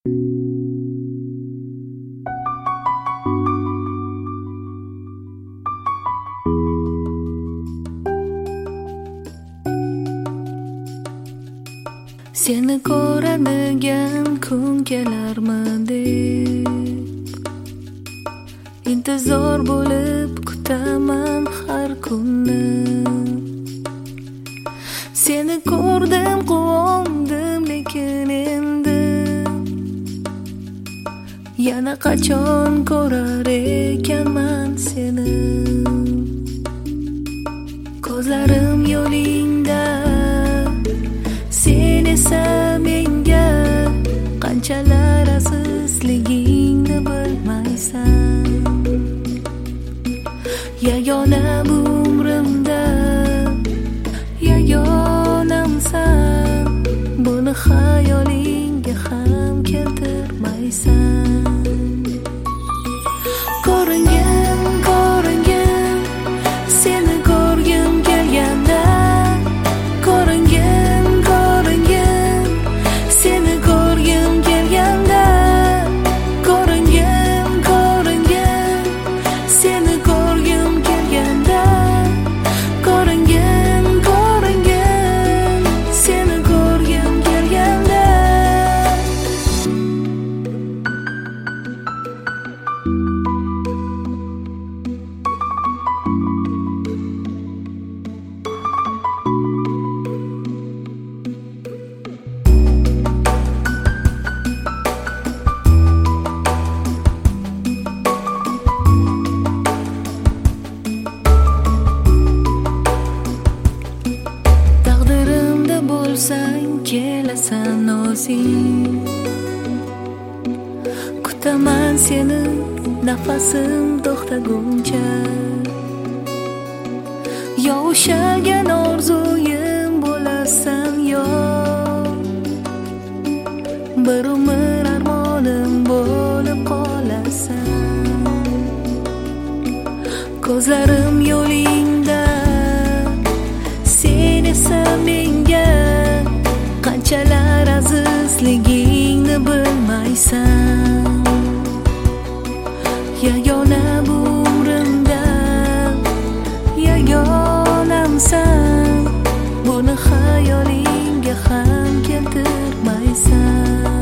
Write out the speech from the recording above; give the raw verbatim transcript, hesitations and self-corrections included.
Seni ko'radigan kun kelarmidi, intizor bo'lib kutaman har kunni. Seni ko'rdim, quvondim, lekin endi yana qachon ko'rar ekanman seni. Ko'zlarim yo'lingda, sen esa menga qanchalar azizligingni bilmaysan. Yagona bu umrimda yagonamsan, buni xayolingga ham keltirmaysan. Ko'ringin, ko'ringin, seni ko'rgim kelganda, ko'ringin, ko'ringin, seni ko'rgim kelganda, ko'ringin, ko'ringin, seni ko'rgim kelganda, ko'ringin, ko'ringin, seni ko'rgim kelganda. Taqdirimda bo'lsang kelasan o'zing, kutaman seni nafasim to'xtaguncha. Yo ushalgan orzuyim bo'lasan, yo bir umr armonim bo'lib qolasan. Ko'zlarim yo'lingda, sen esa menga qanchalar azizligingni bilmaysan. Yagona bu umrimda yagonamsan, buni xayolingga ham keltirmaysan.